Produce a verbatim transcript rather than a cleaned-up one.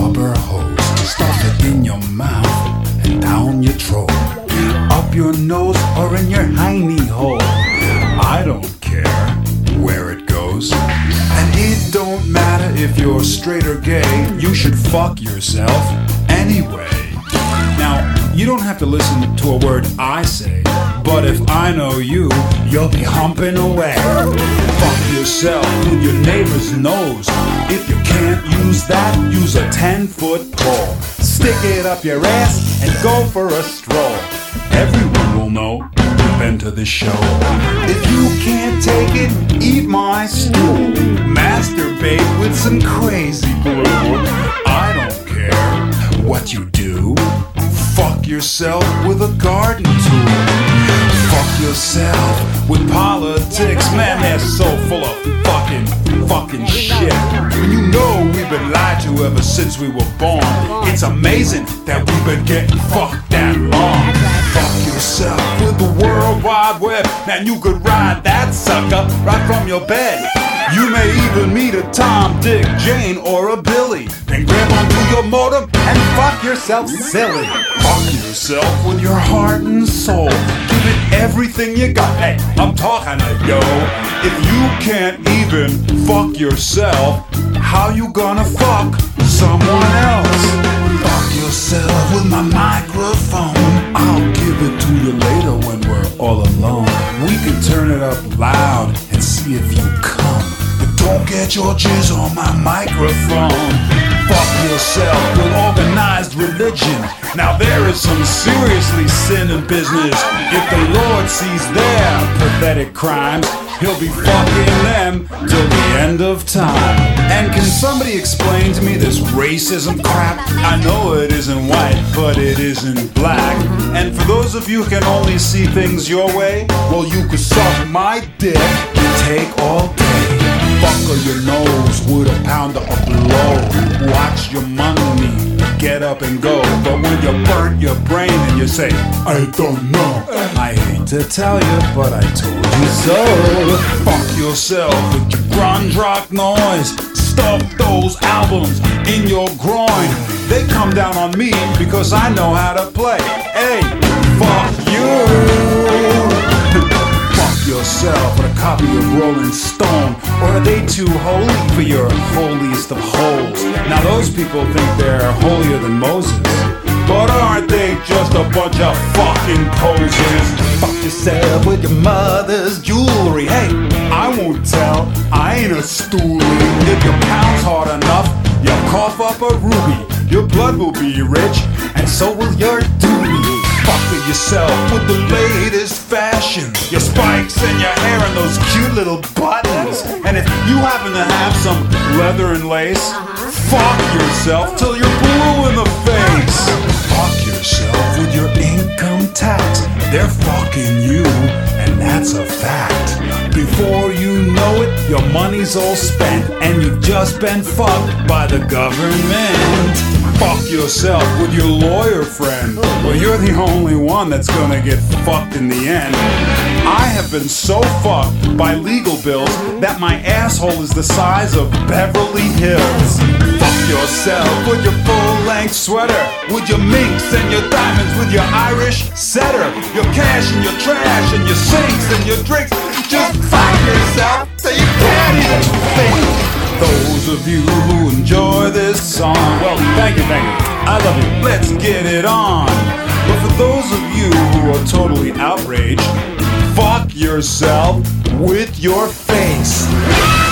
rubber hose, stuff it in your mouth and down your throat, up your nose or in your hiney hole. I don't care where it goes, and it don't matter if you're straight or gay. You should fuck yourself anyway. Now, you don't have to listen to a word I say, but if I know you, you'll be humping away. Fuck yourself with your neighbor's nose. If you can't use that, use a ten-foot pole. Stick it up your ass and go for a stroll. Everyone will know you've been to this show. If you can't take it, eat my stool. Masturbate with some crazy brew. I don't care what you do. Fuck yourself with a garden tool. Fuck yourself with politics. Man, they're so full of fucking, fucking shit. And you know we've been lied to ever since we were born. It's amazing that we've been getting fucked that long. Fuck yourself with the World Wide Web. Man, you could ride that sucker right from your bed. You may even meet a Tom, Dick, Jane, or a Billy. Then grab onto your modem and fuck yourself silly. Fuck yourself with your heart and soul. Give it everything you got. Hey, I'm talking to yo. If you can't even fuck yourself, how you gonna fuck someone else? Fuck yourself with my microphone. I'll give it to you later when we're all alone. We can turn it up loud and see if you come. But don't get your jizz on my microphone. Fuck yourself with organized religion. Now there is some seriously sinning business. If the Lord sees their pathetic crimes, he'll be fucking them till the end of time. And can somebody explain to me this racism crap? I know it isn't white, but it isn't black. And for those of you who can only see things your way, well, you could suck my dick and take all day. Buckle your nose with a pounder of blow. Watch your money get up and go. But when you burnt your brain and you say, I don't know, I hate to tell you, but I told you so. Fuck yourself with your grunge rock noise. Stuff those albums in your groin. They come down on me because I know how to play. Hey, fuck you. Fuck yourself with a copy of Rolling Stone. Or are they too holy for your holiest of holes? Now those people think they're holier than Moses, but aren't they just a bunch of fucking posers? Fuck yourself with your mother's jewelry. Hey, I won't tell, I ain't a stoolie. If you pounce hard enough, you'll cough up a ruby. Your blood will be rich, and so will your duty. Fuck yourself with the latest fashion. Your spikes and your hair and those cute little buttons. And if you happen to have some leather and lace, fuck yourself till you're blue in the face. Fuck yourself with your income tax. They're fucking you, and that's a fact. Before you know it, your money's all spent, and you've just been fucked by the government. Fuck yourself with your lawyer friend. Well, you're the only one that's gonna get fucked in the end. I have been so fucked by legal bills that my asshole is the size of Beverly Hills. Fuck yourself with your full-length sweater, with your minks and your diamonds, with your Irish setter, your cash and your trash and your sinks and your drinks. Just fuck yourself so you can't even think. Those of you who enjoy this song, well, thank you, thank you. I love you. Let's get it on. But for those of you who are totally outraged, fuck yourself with your face.